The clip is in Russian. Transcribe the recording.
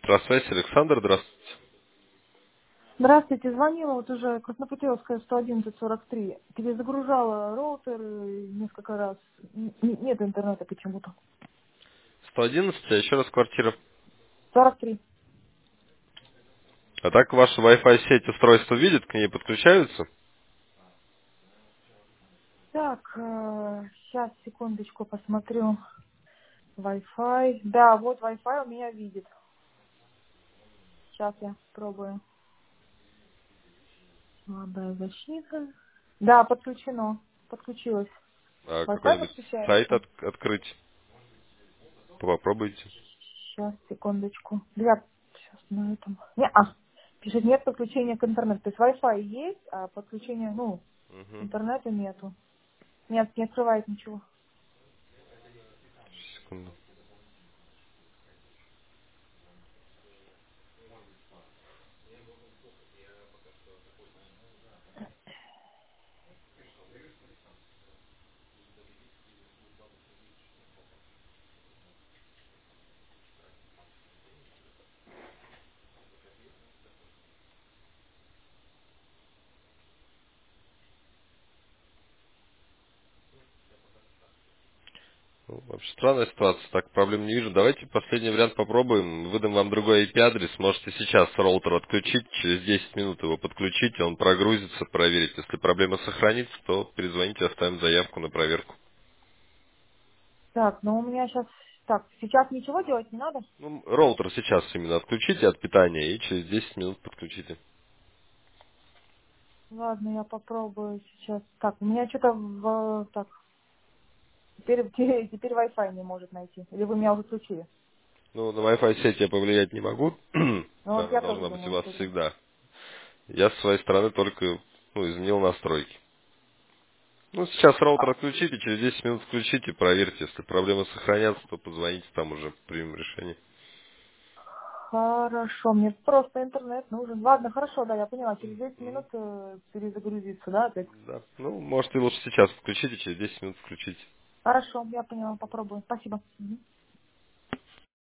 Электросвязь, Александр, здравствуйте. Здравствуйте, звонила вот уже Краснопутевская 111-43. Перезагружала роутер несколько раз. Нет интернета почему-то. 111, а еще раз квартира. 43. А так ваша Wi-Fi сеть устройство видит, к ней подключаются? Так, сейчас, секундочку, посмотрю. Wi-Fi. Да, вот Wi-Fi у меня видит. Сейчас я пробую. Слабая защита. Да, подключено. Подключилось. А Wi-Fi какой-нибудь сайт подключается. открыть? Попробуйте. Сейчас, секундочку. Я сейчас на этом. Пишет, нет подключения к интернету. То есть Wi-Fi есть, а подключения, Угу. интернета нету. Нет, не открывает ничего. Секунду. Ну, вообще странная ситуация, так проблем не вижу. Давайте последний вариант попробуем. Выдам вам другой IP-адрес. Можете сейчас роутер отключить, через 10 минут его подключите, он прогрузится, проверить. Если проблема сохранится, то перезвоните, оставим заявку на проверку. Так, ну у меня сейчас... Так, сейчас ничего делать не надо? Ну, роутер сейчас именно отключите от питания и через 10 минут подключите. Ладно, я попробую сейчас. Так, у меня что-то в... Так, теперь Wi-Fi не может найти. Или вы меня уже включили? Ну, на Wi-Fi сеть я повлиять не могу. Ну вот Она я тоже должна быть у думаю, вас что да. всегда. Я с своей стороны только изменил настройки. Ну, сейчас роутер отключите, через 10 минут включите, проверьте. Если проблемы сохранятся, то позвоните, там уже примем решение. Хорошо, мне просто интернет нужен. Ладно, хорошо, да, я поняла. Через 10 Мгм. минут перезагрузиться, да, опять? Да. Ну, можете лучше сейчас включите, через 10 минут включите. Хорошо, я поняла, попробую. Спасибо. Мгм.